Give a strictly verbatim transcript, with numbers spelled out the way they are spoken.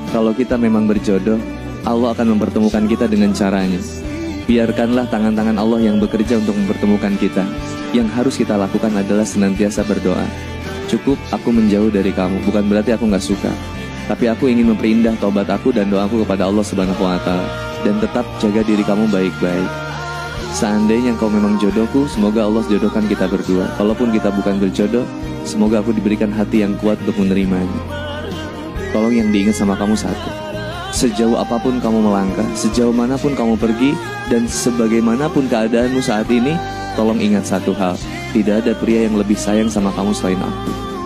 Kalau kita memang berjodoh, Allah akan mempertemukan kita dengan caranya. Biarkanlah tangan-tangan Allah yang bekerja untuk mempertemukan kita. Yang harus kita lakukan adalah senantiasa berdoa. Cukup aku menjauh dari kamu, bukan berarti aku gak suka, tapi aku ingin memperindah taubat aku dan doaku kepada Allah Subhanahu wa Ta'ala. Dan tetap jaga diri kamu baik-baik. Seandainya kau memang jodohku, semoga Allah jodohkan kita berdua. Kalaupun kita bukan berjodoh, semoga aku diberikan hati yang kuat untuk menerimanya. Tolong yang diingat sama kamu satu: sejauh apapun kamu melangkah, sejauh manapun kamu pergi, dan sebagaimanapun keadaanmu saat ini, tolong ingat satu hal: tidak ada pria yang lebih sayang sama kamu selain aku.